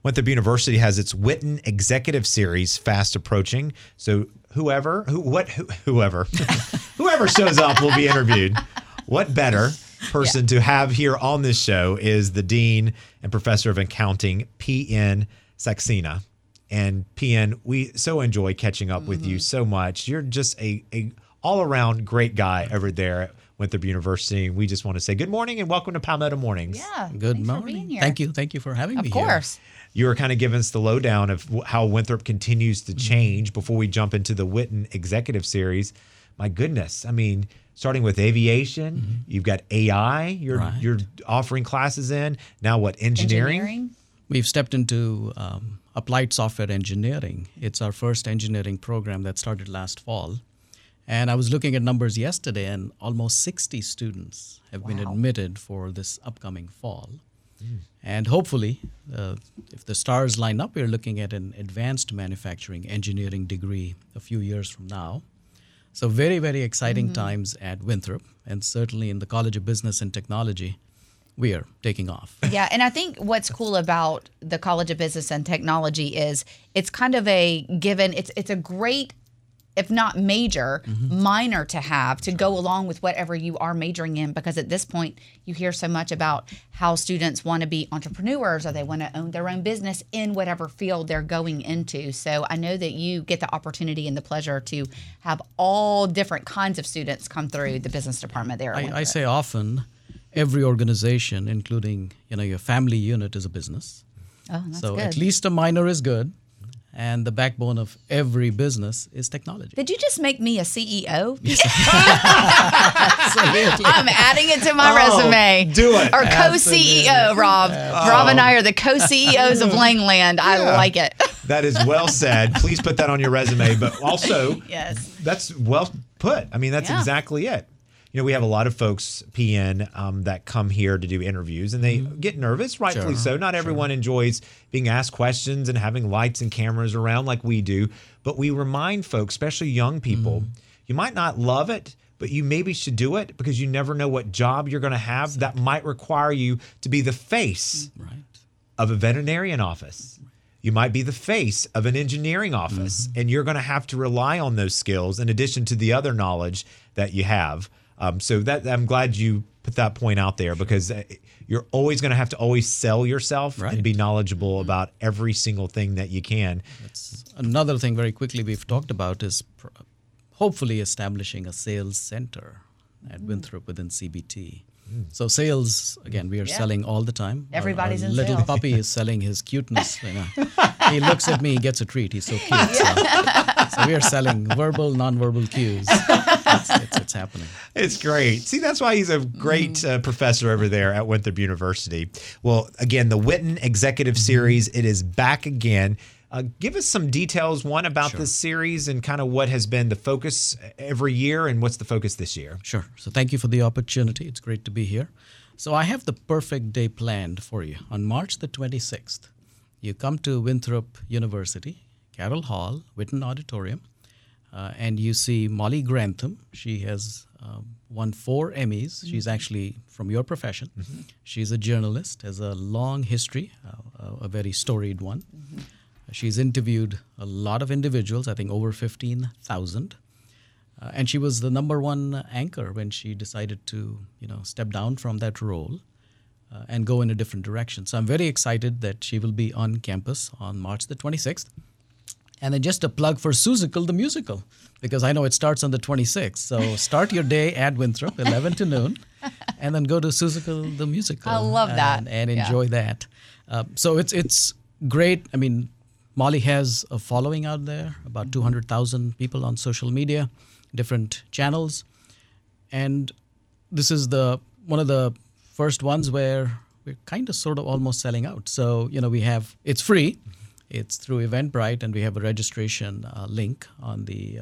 Winthrop University has its Witten Executive Series fast approaching. So whoever shows up will be interviewed. What better person to have here on this show is the Dean and Professor of Accounting, P.N. Saxena. And P.N., we so enjoy catching up with you so much. You're just a all-around great guy over there at Winthrop University. We just want to say good morning and welcome to Palmetto Mornings. Yeah. Good thanks morning. For being here. Thank you for having me Of here. course. You were kind of giving us the lowdown of how Winthrop continues to change before we jump into the Witten Executive Series. My goodness. I mean, starting with aviation, you've got AI, you're offering classes in. Now what, engineering? We've stepped into applied software engineering. It's our first engineering program that started last fall. And I was looking at numbers yesterday, and almost 60 students have been admitted for this upcoming fall. And hopefully, if the stars line up, we're looking at an advanced manufacturing engineering degree a few years from now. So very, very exciting times at Winthrop, and certainly in the College of Business and Technology, we are taking off. Yeah, and I think what's cool about the College of Business and Technology is it's kind of a given, it's a great, if not major, minor to have to go along with whatever you are majoring in, because at this point you hear so much about how students want to be entrepreneurs or they want to own their own business in whatever field they're going into. So I know that you get the opportunity and the pleasure to have all different kinds of students come through the business department there. I say often, every organization, including your family unit, is a business. Oh, that's so good. at least a minor is good. And the backbone of every business is technology. Did you just make me a CEO? Absolutely. I'm adding it to my resume. Do it. Or co-CEO, Rob. Rob and I are the co-CEOs of Langland. I like it. That is well said. Please put that on your resume. But also, Yes. that's well put. I mean, that's exactly it. We have a lot of folks, PN, that come here to do interviews, and they get nervous, rightfully so. Not everyone enjoys being asked questions and having lights and cameras around like we do. But we remind folks, especially young people, you might not love it, but you maybe should do it because you never know what job you're going to have that might require you to be the face of a veterinarian office. You might be the face of an engineering office, and you're going to have to rely on those skills in addition to the other knowledge that you have. So that I'm glad you put that point out there, because you're always going to have to always sell yourself and be knowledgeable about every single thing that you can. That's another thing very quickly we've talked about is hopefully establishing a sales center at Winthrop within CBT. So sales, again, we are selling all the time. Everybody's our in little sales. puppy is selling his cuteness. He looks at me, he gets a treat. He's so cute. So we are selling verbal, nonverbal cues. It's happening. It's great. See, that's why he's a great professor over there at Winthrop University. Well, again, the Witten Executive Series, it is back again. Give us some details, one, about this series and kind of what has been the focus every year and what's the focus this year. Sure. So thank you for the opportunity. It's great to be here. So I have the perfect day planned for you. On March the 26th, you come to Winthrop University, Carroll Hall, Witten Auditorium, and you see Molly Grantham. She has won 4 Emmys. She's actually from your profession. She's a journalist, has a long history, a very storied one. She's interviewed a lot of individuals, I think over 15,000. And she was the #1 anchor when she decided to, step down from that role and go in a different direction. So I'm very excited that she will be on campus on March the 26th. And then just a plug for Seussical the musical, because I know it starts on the 26th. So start your day at Winthrop, 11 to noon, and then go to Seussical the musical. I love that. And enjoy that. So it's great. I mean, Molly has a following out there, about 200,000 people on social media, different channels. And this is one of the first ones where we're kind of sort of almost selling out. So, it's free. It's through Eventbrite, and we have a registration link on the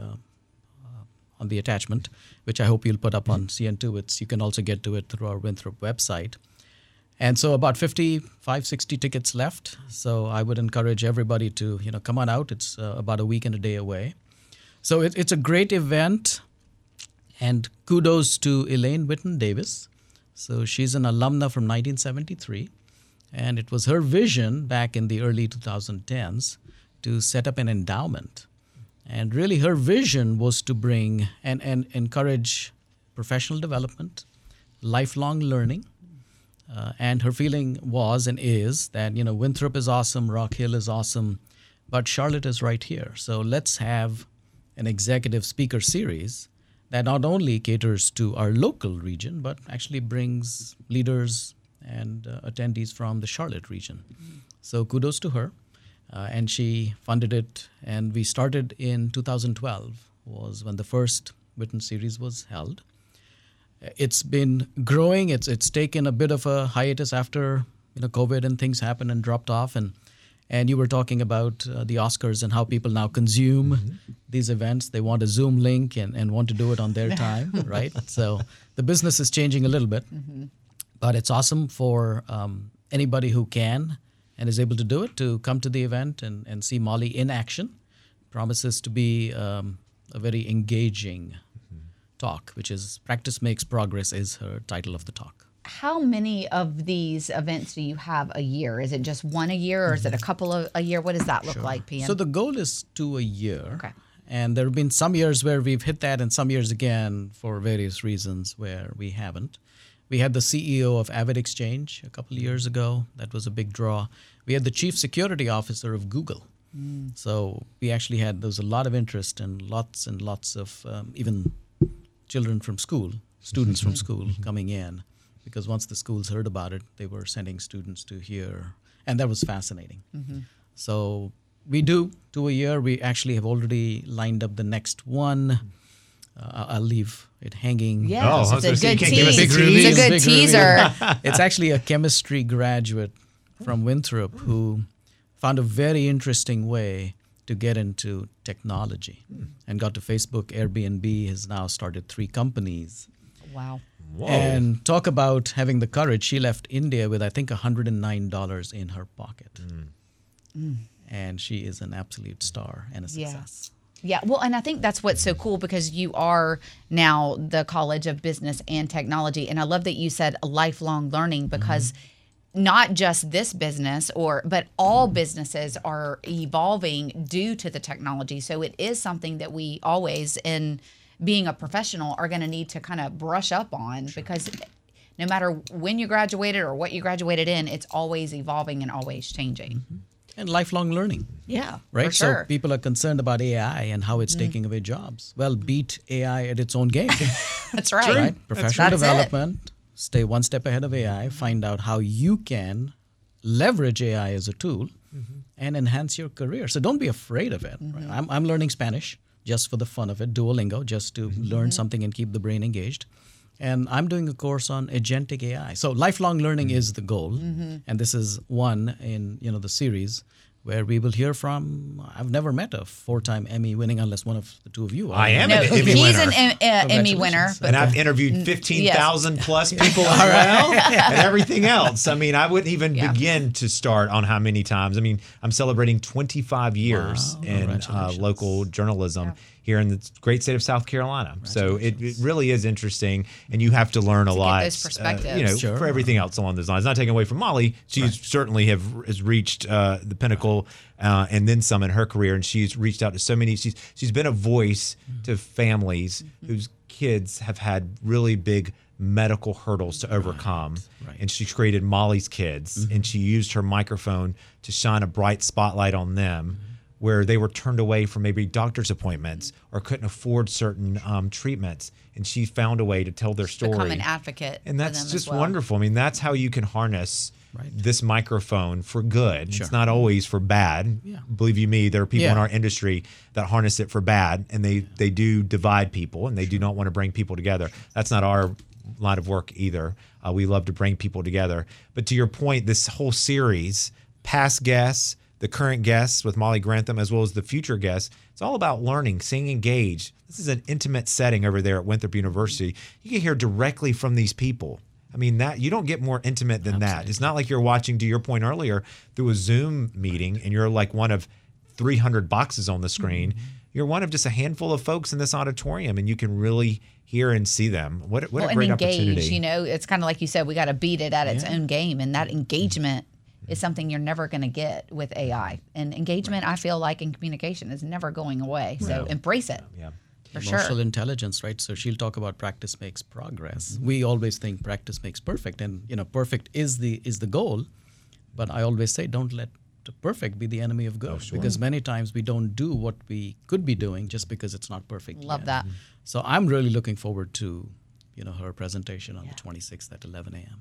attachment, which I hope you'll put up on CN2. You can also get to it through our Winthrop website. And so about 55, 60 tickets left. So I would encourage everybody to, come on out. It's about a week and a day away. So it's a great event. And kudos to Elaine Witten Davis. So she's an alumna from 1973. And it was her vision back in the early 2010s to set up an endowment. And really her vision was to bring and encourage professional development, lifelong learning. And her feeling was and is that, Winthrop is awesome, Rock Hill is awesome, but Charlotte is right here. So let's have an executive speaker series that not only caters to our local region, but actually brings leaders and attendees from the Charlotte region. So kudos to her. And she funded it. And we started in 2012 was when the first Witten series was held. It's been growing. It's taken a bit of a hiatus after COVID and things happened and dropped off. And you were talking about the Oscars and how people now consume these events. They want a Zoom link and want to do it on their time, right? So the business is changing a little bit. But it's awesome for anybody who can and is able to do it to come to the event and see Molly in action. Promises to be a very engaging talk, which is Practice Makes Progress is her title of the talk. How many of these events do you have a year? Is it just one a year or is it a couple a year? What does that look like, PM? So the goal is 2 a year. Okay. And there have been some years where we've hit that and some years again for various reasons where we haven't. We had the CEO of Avid Exchange a couple of years ago. That was a big draw. We had the Chief Security Officer of Google. So we actually there was a lot of interest and lots of even children from school, students from school coming in. Because once the schools heard about it, they were sending students to hear. And that was fascinating. So we do 2 a year. We actually have already lined up the next one. I'll leave it hanging. Yeah, Oh, it's a good you can't give us a tease. tease? It's a good teaser. It's actually a chemistry graduate from Winthrop who found a very interesting way to get into technology and got to Facebook. Airbnb has now started 3 companies. Wow. Whoa. And talk about having the courage. She left India with, I think, $109 in her pocket. And she is an absolute star and a success. Yeah, well, and I think that's what's so cool because you are now the College of Business and Technology. And I love that you said lifelong learning because not just this business but all businesses are evolving due to the technology. So it is something that we always, in being a professional, are going to need to kind of brush up on because no matter when you graduated or what you graduated in, it's always evolving and always changing. And lifelong learning. Yeah, Right? for sure. So people are concerned about AI and how it's taking away jobs. Well, beat AI at its own game. That's right. Right? Professional That's it. development, stay one step ahead of AI, find out how you can leverage AI as a tool and enhance your career. So don't be afraid of it. Right? I'm learning Spanish just for the fun of it, Duolingo, just to learn something and keep the brain engaged. And I'm doing a course on agentic AI. So lifelong learning is the goal. And this is one in the series where we will hear from, I've never met a 4-time Emmy winning unless one of the two of you are. I am No, an Emmy he's winner. an Emmy winner. Congratulations. And I've interviewed 15,000 plus people as well, and everything else. I mean, I wouldn't even begin to start on how many times. I mean, I'm celebrating 25 years in Congratulations. local journalism here in the great state of South Carolina. So it really is interesting, and you have to learn a lot. those perspectives. For everything else along those lines. Not taking away from Molly, she certainly has reached the pinnacle and then some in her career, and she's reached out to so many. She's been a voice to families whose kids have had really big medical hurdles to overcome. Right. And she created Molly's Kids, and she used her microphone to shine a bright spotlight on them where they were turned away from maybe doctor's appointments or couldn't afford certain treatments. And she found a way to tell their story. Become an advocate. And for that's them just as well. wonderful. I mean, that's how you can harness this microphone for good. It's not always for bad. Yeah. Believe you me, there are people in Yeah. our industry that harness it for bad, and they do divide people, and they do not want to bring people together. That's not our line of work either. We love to bring people together. But to your point, this whole series, past guests, the current guests with Molly Grantham, as well as the future guests, it's all about learning, staying engaged. This is an intimate setting over there at Winthrop University. You can hear directly from these people. I mean, that you don't get more intimate than that. It's not like you're watching, to your point earlier, through a Zoom meeting and you're like one of 300 boxes on the screen. You're one of just a handful of folks in this auditorium, and you can really hear and see them. What a great and engage, opportunity. it's kind of like you said, we got to beat it at its own game, and that engagement is something you're never going to get with AI. And engagement, I feel like, in communication is never going away. So embrace it. Yeah. For Emotional sure. intelligence, right? So she'll talk about practice makes progress. We always think practice makes perfect, and perfect is the goal. But I always say, don't let perfect be the enemy of good, because many times we don't do what we could be doing just because it's not perfect. Love that. So I'm really looking forward to her presentation on the 26th at 11 a.m.